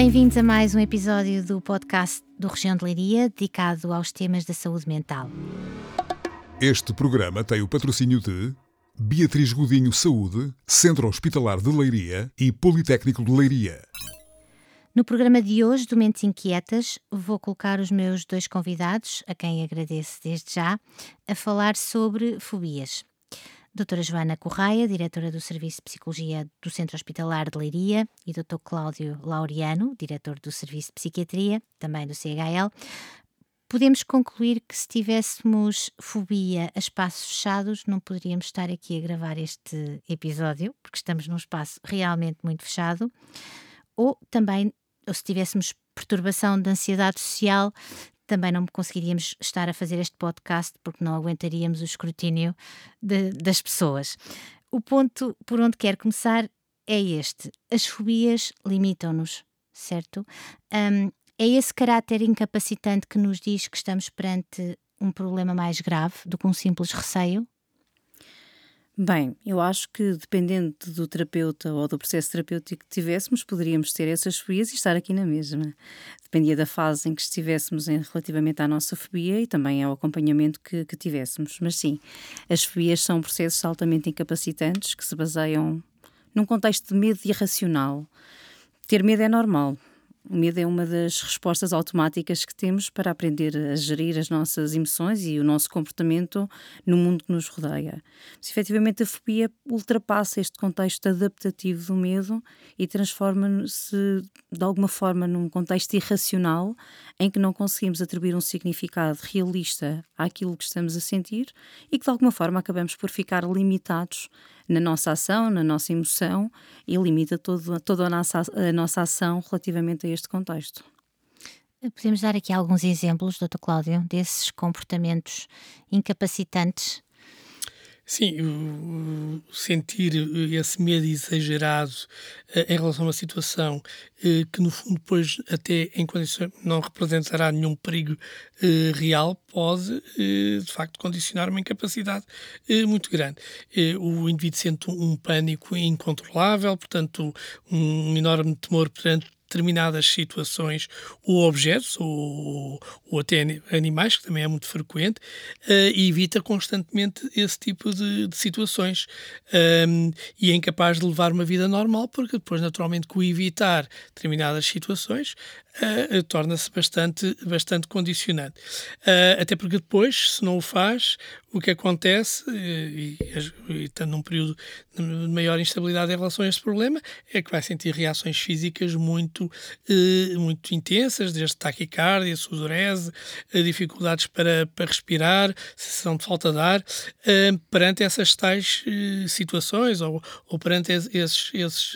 Bem-vindos a mais um episódio do podcast do Região de Leiria, dedicado aos temas da saúde mental. Este programa tem o patrocínio de Beatriz Godinho Saúde, Centro Hospitalar de Leiria e Politécnico de Leiria. No programa de hoje, do Mentes Inquietas, vou colocar os meus dois convidados, a quem agradeço desde já, a falar sobre fobias. Doutora Joana Correia, diretora do Serviço de Psicologia do Centro Hospitalar de Leiria, e Dr. Cláudio Laureano, diretor do Serviço de Psiquiatria, também do CHL. Podemos concluir que se tivéssemos fobia a espaços fechados, não poderíamos estar aqui a gravar este episódio, porque estamos num espaço realmente muito fechado, ou se tivéssemos perturbação de ansiedade social, também não conseguiríamos estar a fazer este podcast porque não aguentaríamos o escrutínio das pessoas. O ponto por onde quero começar é este. As fobias limitam-nos, certo? É esse caráter incapacitante que nos diz que estamos perante um problema mais grave do que um simples receio? Bem, eu acho que dependendo do terapeuta ou do processo terapêutico que tivéssemos, poderíamos ter essas fobias e estar aqui na mesma. Dependia da fase em que estivéssemos relativamente à nossa fobia e também ao acompanhamento que tivéssemos. Mas sim, as fobias são processos altamente incapacitantes que se baseiam num contexto de medo irracional. Ter medo é normal. O medo é uma das respostas automáticas que temos para aprender a gerir as nossas emoções e o nosso comportamento no mundo que nos rodeia. Mas, efetivamente, a fobia ultrapassa este contexto adaptativo do medo e transforma-se, de alguma forma, num contexto irracional em que não conseguimos atribuir um significado realista àquilo que estamos a sentir e que, de alguma forma, acabamos por ficar limitados na nossa ação, na nossa emoção e limita toda a nossa ação relativamente a este contexto. Podemos dar aqui alguns exemplos, Dr. Cláudio, desses comportamentos incapacitantes? Sim, sentir esse medo exagerado em relação a uma situação que, no fundo, depois, até em condições, não representará nenhum perigo real, pode, de facto, condicionar uma incapacidade muito grande. O indivíduo sente um pânico incontrolável, portanto, um enorme temor perante determinadas situações ou objetos ou até animais, que também é muito frequente, e evita constantemente esse tipo de situações e é incapaz de levar uma vida normal porque depois naturalmente com evitar determinadas situações torna-se bastante condicionante. Até porque depois, se não o faz, o que acontece, e estando num período de maior instabilidade em relação a este problema, é que vai sentir reações físicas muito intensas, desde taquicardia, sudorese, dificuldades para respirar, sensação de falta de ar, perante essas tais situações ou perante esses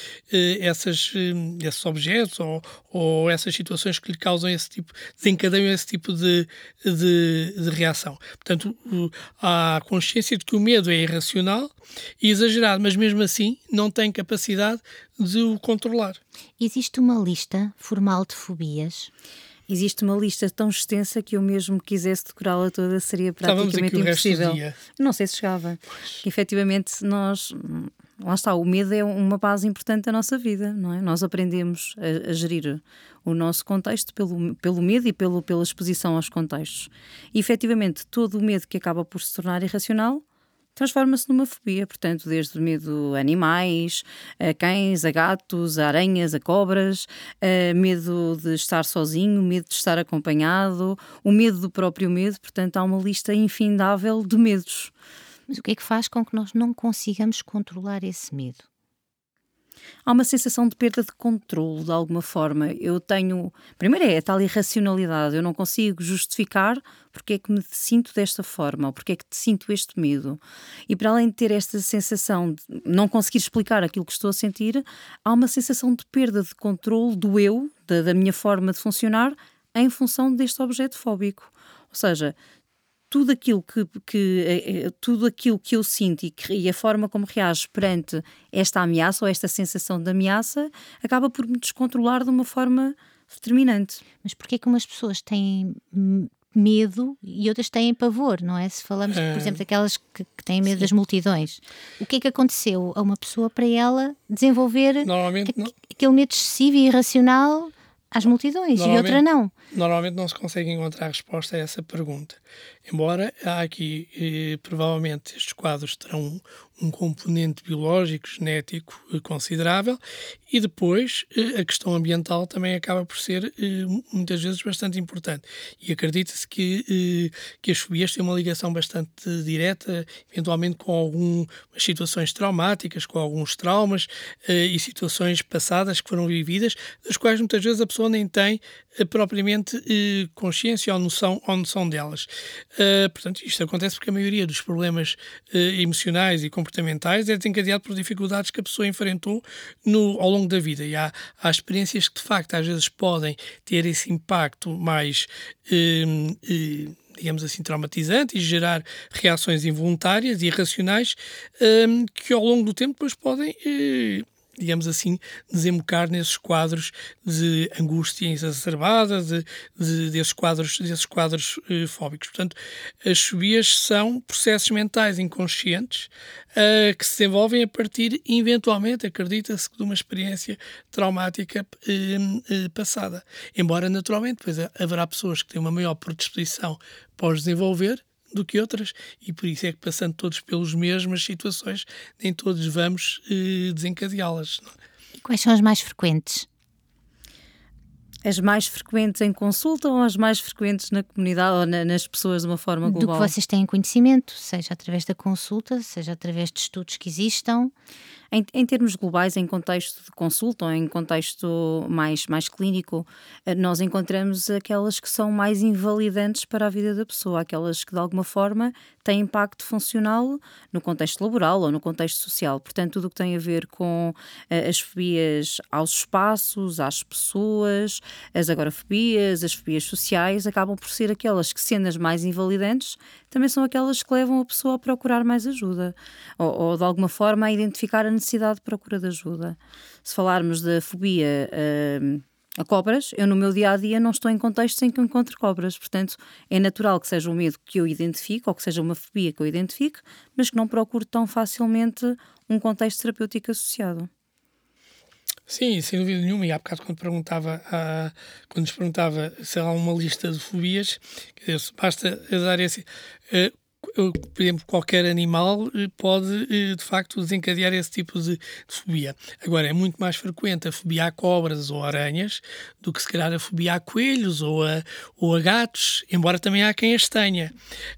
objetos ou essas situações que lhe causam desencadeiam esse tipo de reação. Portanto, há consciência de que o medo é irracional e exagerado, mas mesmo assim não tem capacidade de o controlar. Existe uma lista formal de fobias? Existe uma lista tão extensa que eu mesmo quisesse decorá-la toda seria praticamente impossível. Não sei se chegava. Efetivamente, lá está, o medo é uma base importante da nossa vida, não é? Nós aprendemos a gerir o nosso contexto pelo medo e pela exposição aos contextos. E, efetivamente, todo o medo que acaba por se tornar irracional transforma-se numa fobia, portanto, desde o medo a animais, a cães, a gatos, a aranhas, a cobras, medo de estar sozinho, medo de estar acompanhado, o medo do próprio medo, portanto, há uma lista infindável de medos. Mas o que é que faz com que nós não consigamos controlar esse medo? Há uma sensação de perda de controle, de alguma forma. Primeiro é a tal irracionalidade, eu não consigo justificar porque é que me sinto desta forma, ou porque é que sinto este medo. E para além de ter esta sensação de não conseguir explicar aquilo que estou a sentir, há uma sensação de perda de controle do eu, da minha forma de funcionar, em função deste objeto fóbico. Ou seja, tudo aquilo que eu sinto e a forma como reajo perante esta ameaça ou esta sensação de ameaça acaba por me descontrolar de uma forma determinante. Mas porquê é que umas pessoas têm medo e outras têm pavor, não é? Se falamos, por exemplo, daquelas que têm medo das multidões. O que é que aconteceu a uma pessoa para ela desenvolver aquele medo excessivo e irracional às multidões e outra não? Normalmente não se consegue encontrar resposta a essa pergunta. Embora há aqui, provavelmente, estes quadros terão um componente biológico, genético considerável, e depois a questão ambiental também acaba por ser muitas vezes bastante importante. E acredita-se que as fobias têm uma ligação bastante direta, eventualmente com algumas situações traumáticas, com alguns traumas e situações passadas que foram vividas, das quais muitas vezes a pessoa nem tem propriamente consciência ou noção delas. Portanto, isto acontece porque a maioria dos problemas emocionais e comportamentais é desencadeado por dificuldades que a pessoa enfrentou ao longo da vida. E há experiências que, de facto, às vezes podem ter esse impacto mais digamos assim, traumatizante e gerar reações involuntárias e irracionais que ao longo do tempo depois podem digamos assim, desembocar nesses quadros de angústia exacerbada, desses quadros fóbicos. Portanto, as fobias são processos mentais inconscientes que se desenvolvem a partir, eventualmente, acredita-se, de uma experiência traumática passada. Embora, naturalmente, depois haverá pessoas que têm uma maior predisposição para os desenvolver do que outras, e por isso é que, passando todos pelas mesmas situações, nem todos vamos desencadeá-las. E quais são as mais frequentes? As mais frequentes em consulta ou as mais frequentes na comunidade ou nas pessoas de uma forma global? Do que vocês têm conhecimento, seja através da consulta, seja através de estudos que existam. Em termos globais, em contexto de consulta ou em contexto mais clínico, nós encontramos aquelas que são mais invalidantes para a vida da pessoa, aquelas que de alguma forma têm impacto funcional no contexto laboral ou no contexto social. Portanto, tudo o que tem a ver com as fobias aos espaços, às pessoas, as agorafobias, as fobias sociais, acabam por ser aquelas que, sendo as mais invalidantes, também são aquelas que levam a pessoa a procurar mais ajuda ou de alguma forma a identificar a necessidade de procura de ajuda. Se falarmos da fobia a cobras, eu no meu dia-a-dia não estou em contextos em que eu encontro cobras, portanto é natural que seja um medo que eu identifico ou que seja uma fobia que eu identifique, mas que não procure tão facilmente um contexto terapêutico associado. Sim, sem dúvida nenhuma. E há bocado quando nos perguntava se há uma lista de fobias, quer dizer, basta dar esse... por exemplo, qualquer animal pode, de facto, desencadear esse tipo de fobia. Agora, é muito mais frequente a fobia a cobras ou aranhas do que, se calhar, a fobia a coelhos ou a gatos, embora também há quem as tenha.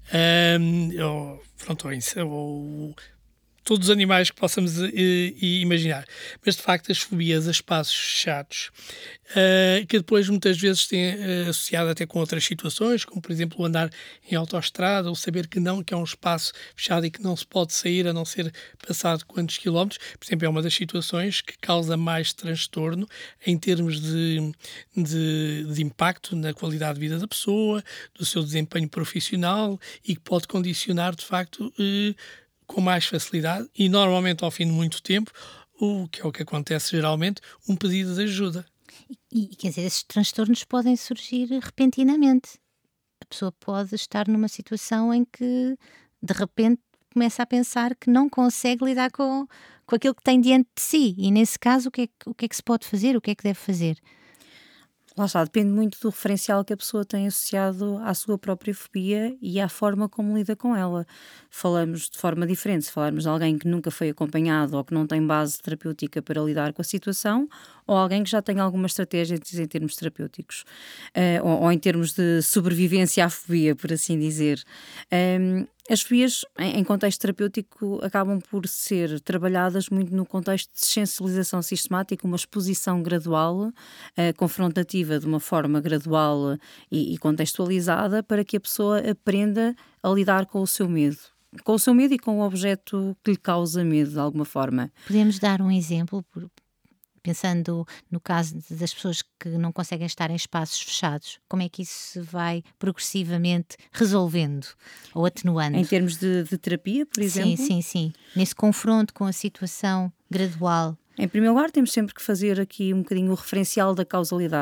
Ou todos os animais que possamos imaginar. Mas, de facto, as fobias a espaços fechados, que depois muitas vezes têm associado até com outras situações, como, por exemplo, o andar em autoestrada, ou saber que é um espaço fechado e que não se pode sair a não ser passado quantos quilómetros, por exemplo, é uma das situações que causa mais transtorno em termos de impacto na qualidade de vida da pessoa, do seu desempenho profissional, e que pode condicionar, de facto, com mais facilidade e normalmente ao fim de muito tempo, o que acontece geralmente, um pedido de ajuda. E quer dizer, esses transtornos podem surgir repentinamente. A pessoa pode estar numa situação em que de repente começa a pensar que não consegue lidar com aquilo que tem diante de si, e nesse caso o que é que se pode fazer, o que é que deve fazer? Lá está, depende muito do referencial que a pessoa tem associado à sua própria fobia e à forma como lida com ela. Falamos de forma diferente se falarmos de alguém que nunca foi acompanhado ou que não tem base terapêutica para lidar com a situação, ou alguém que já tem algumas estratégias em termos terapêuticos, ou em termos de sobrevivência à fobia, por assim dizer. As fobias, em contexto terapêutico, acabam por ser trabalhadas muito no contexto de sensibilização sistemática, uma exposição gradual, confrontativa de uma forma gradual e contextualizada, para que a pessoa aprenda a lidar com o seu medo. Com o seu medo e com o objeto que lhe causa medo, de alguma forma. Podemos dar um exemplo, pensando no caso das pessoas que não conseguem estar em espaços fechados, como é que isso se vai progressivamente resolvendo ou atenuando? Em termos de terapia, por exemplo? Sim. Nesse confronto com a situação gradual. Em primeiro lugar, temos sempre que fazer aqui um bocadinho o referencial da causalidade.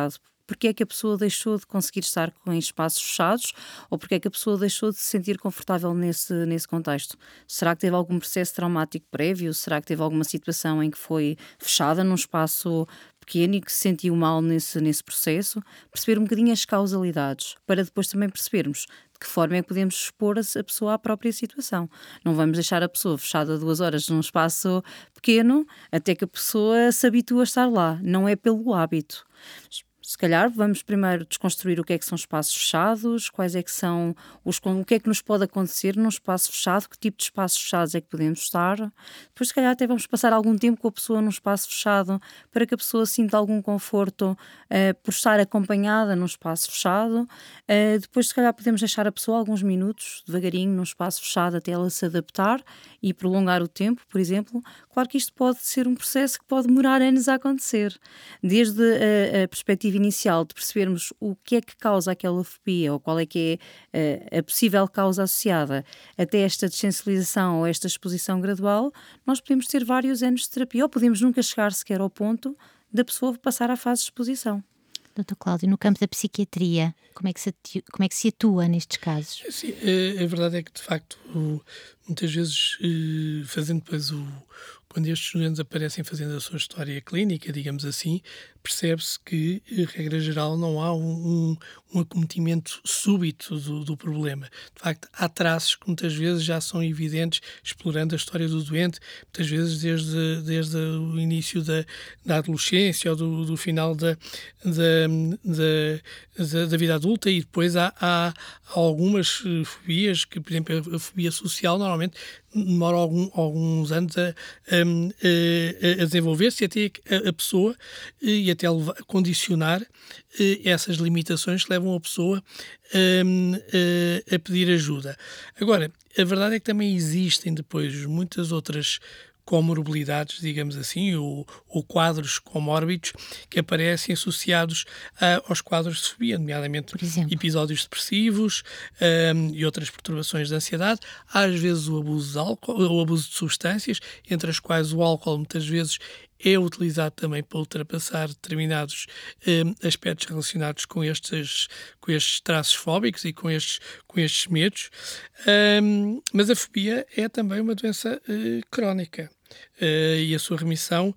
porque é que a pessoa deixou de conseguir estar em espaços fechados ou porque é que a pessoa deixou de se sentir confortável nesse contexto. Será que teve algum processo traumático prévio? Será que teve alguma situação em que foi fechada num espaço pequeno e que se sentiu mal nesse processo? Perceber um bocadinho as causalidades, para depois também percebermos de que forma é que podemos expor a pessoa à própria situação. Não vamos deixar a pessoa fechada 2 horas num espaço pequeno até que a pessoa se habitua a estar lá. Não é pelo hábito. Se calhar vamos primeiro desconstruir o que é que são espaços fechados, quais é que são o que é que nos pode acontecer num espaço fechado, que tipo de espaços fechados é que podemos estar. Depois, se calhar, até vamos passar algum tempo com a pessoa num espaço fechado para que a pessoa sinta algum conforto por estar acompanhada num espaço fechado. Depois, se calhar, podemos deixar a pessoa alguns minutos, devagarinho, num espaço fechado até ela se adaptar e prolongar o tempo, por exemplo. Claro que isto pode ser um processo que pode demorar anos a acontecer. Desde a perspectiva inicial de percebermos o que é que causa aquela fobia ou qual é que é a possível causa associada até esta dessensibilização ou esta exposição gradual, nós podemos ter vários anos de terapia ou podemos nunca chegar sequer ao ponto da pessoa passar à fase de exposição. Dr. Cláudio, no campo da psiquiatria, como é que se atua nestes casos? Sim, a verdade é que, de facto, muitas vezes, fazendo depois quando estes estudantes aparecem fazendo a sua história clínica, digamos assim, percebe-se que, regra geral, não há um acometimento súbito do problema. De facto, há traços que muitas vezes já são evidentes, explorando a história do doente, muitas vezes desde o início da adolescência ou do final da vida adulta, e depois há algumas fobias que, por exemplo, a fobia social normalmente demora alguns anos a desenvolver-se, e até a pessoa e até condicionar essas limitações que levam a pessoa a pedir ajuda. Agora, a verdade é que também existem depois muitas outras comorbilidades, digamos assim, ou quadros comórbidos que aparecem associados aos quadros de fobia, nomeadamente episódios depressivos e outras perturbações de ansiedade, às vezes o abuso de álcool, o abuso de substâncias, entre as quais o álcool muitas vezes é utilizado também para ultrapassar determinados aspectos relacionados com estes traços fóbicos e com estes medos. Mas a fobia é também uma doença crónica e a sua remissão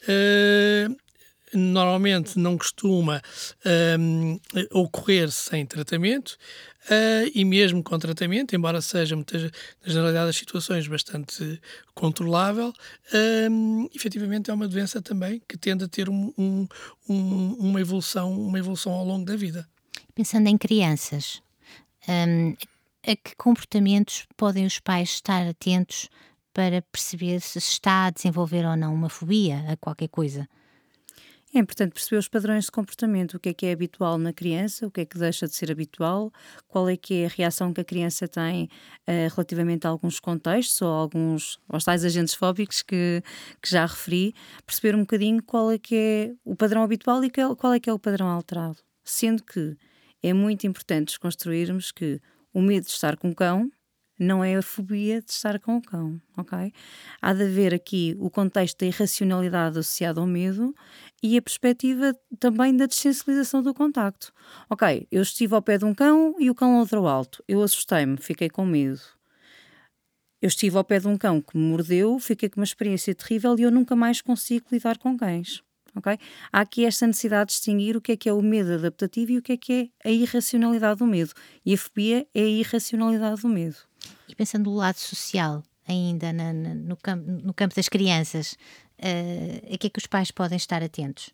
normalmente não costuma ocorrer sem tratamento, e mesmo com tratamento, embora seja, na generalidade das situações, bastante controlável, efetivamente é uma doença também que tende a ter uma evolução ao longo da vida. Pensando em crianças, a que comportamentos podem os pais estar atentos para perceber se está a desenvolver ou não uma fobia a qualquer coisa? É importante perceber os padrões de comportamento, o que é habitual na criança, o que é que deixa de ser habitual, qual é que é a reação que a criança tem relativamente a alguns contextos ou aos tais agentes fóbicos que já referi, perceber um bocadinho qual é que é o padrão habitual e qual é que é o padrão alterado. Sendo que é muito importante desconstruirmos que o medo de estar com o cão não é a fobia de estar com o cão, ok? Há de haver aqui o contexto da irracionalidade associada ao medo e a perspectiva também da dessensibilização do contacto. Ok, eu estive ao pé de um cão e o cão ladrau alto. Eu assustei-me, fiquei com medo. Eu estive ao pé de um cão que me mordeu, fiquei com uma experiência terrível e eu nunca mais consigo lidar com cães. Okay? Há aqui esta necessidade de distinguir o que é o medo adaptativo e o que é a irracionalidade do medo. E a fobia é a irracionalidade do medo. E pensando do lado social, ainda no campo das crianças, a que é que os pais podem estar atentos?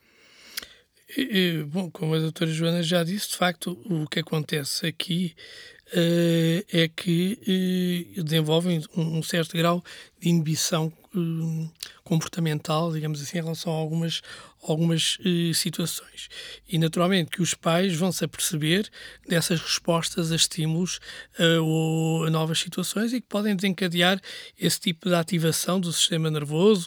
Bom, como a doutora Joana já disse, de facto, o que acontece aqui é que desenvolvem um certo grau de inibição comportamental, digamos assim, em relação a algumas situações. E, naturalmente, que os pais vão-se aperceber dessas respostas a estímulos ou a novas situações e que podem desencadear esse tipo de ativação do sistema nervoso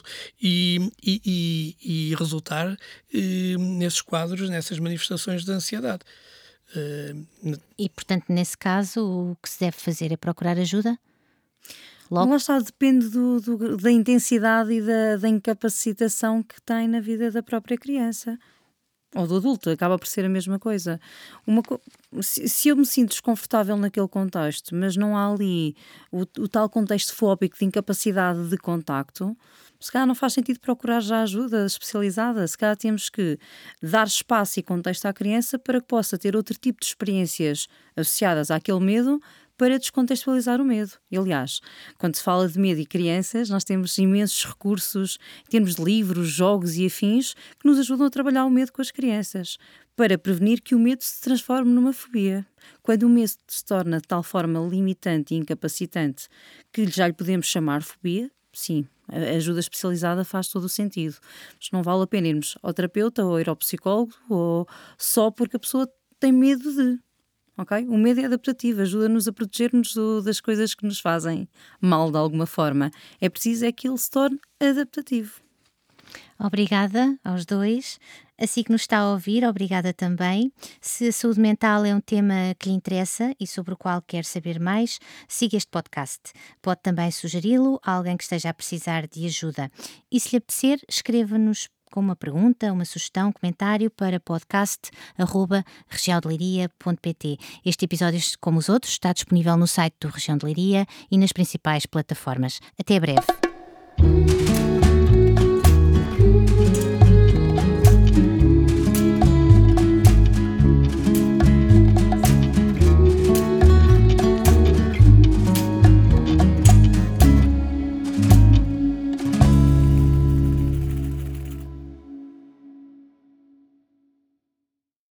e resultar nesses quadros, nessas manifestações de ansiedade. E, portanto, nesse caso, o que se deve fazer é procurar ajuda? Logo? Lá está, depende da intensidade e da incapacitação que tem na vida da própria criança. ou do adulto, acaba por ser a mesma coisa. Se eu me sinto desconfortável naquele contexto, mas não há ali o tal contexto fóbico de incapacidade de contacto, se calhar não faz sentido procurar já ajuda especializada. Se calhar temos que dar espaço e contexto à criança para que possa ter outro tipo de experiências associadas àquele medo, para descontextualizar o medo. E, aliás, quando se fala de medo e crianças, nós temos imensos recursos, temos livros, jogos e afins que nos ajudam a trabalhar o medo com as crianças, para prevenir que o medo se transforme numa fobia. Quando o medo se torna de tal forma limitante e incapacitante que já lhe podemos chamar fobia, sim, a ajuda especializada faz todo o sentido. Mas não vale a pena irmos ao terapeuta ou ir ao psicólogo ou só porque a pessoa tem medo de... Okay? O medo é adaptativo, ajuda-nos a proteger-nos das coisas que nos fazem mal de alguma forma. É preciso é que ele se torne adaptativo. Obrigada aos dois. Assim que nos está a ouvir, obrigada também. Se a saúde mental é um tema que lhe interessa e sobre o qual quer saber mais, siga este podcast. Pode também sugeri-lo a alguém que esteja a precisar de ajuda. E se lhe apetecer, escreva-nos com uma pergunta, uma sugestão, um comentário para podcast@regiãodeleiria.pt. Este episódio, como os outros, está disponível no site do Região de Leiria e nas principais plataformas. Até breve.